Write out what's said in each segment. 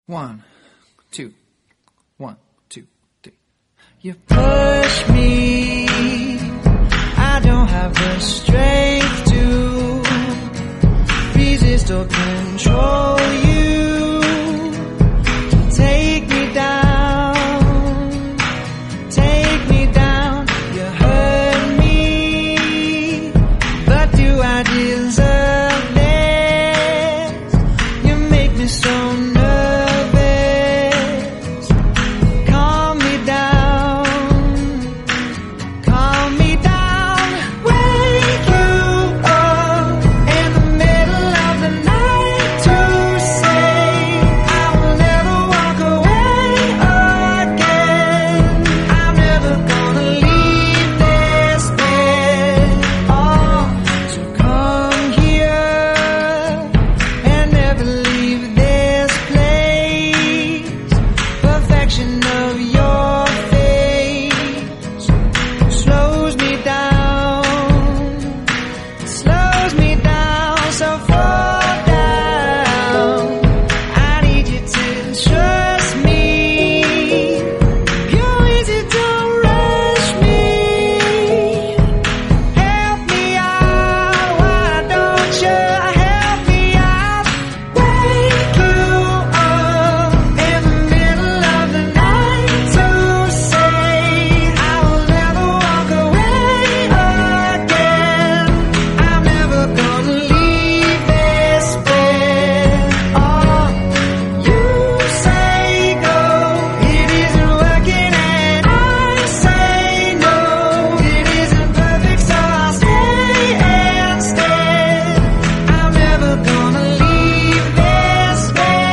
1, 2, 1, 2, 3. You push me, I don't have the strength to resist or control you. Take me down, take me down. You hurt me, but do I deserve this? You make me so nervous. Calm me down, calm me down. Wake you up in the middle of the night to say I will never walk away again. I'm never gonna leave this bed. Oh, so come here and never leave this place. Perfection of your face slows me down, slows me down. So fall down. I need you to trust me. You're easy, don't rush me. Help me out, why don't you help me out? Wake you up in the middle of the night to say I will never walk away again. I'm never gonna leave this bed. Oh, you say go, it isn't working, and I say no, it isn't perfect, so I'll stay instead. I'm never gonna leave this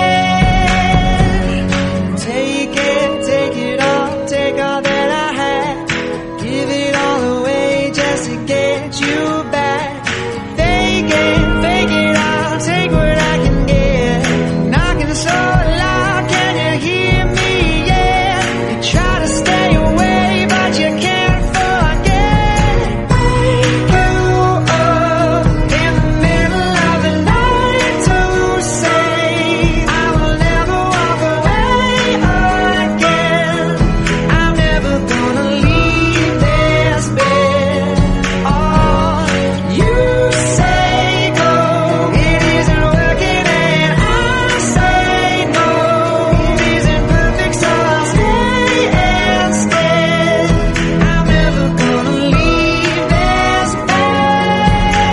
bed. Take it all, take all that I had. Give it all away just to get you back. Fake it all, take what I can get. Knocking so loud, can you hear me? Yeah, you try to stay away, but you can't forget. Wake you up in the middle of the night to say I will never walk away again. I'm never gonna leave this bed. Oh, you say go, it isn't working, and I say no, it isn't perfect, so I'll stay instead. I'm never gonna leave this bed.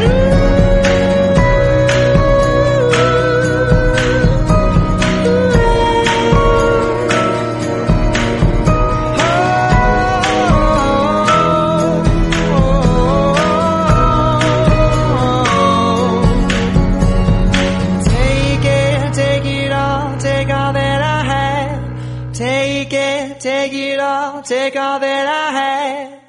Take it all, take all that I had. Take it all, take all that I had.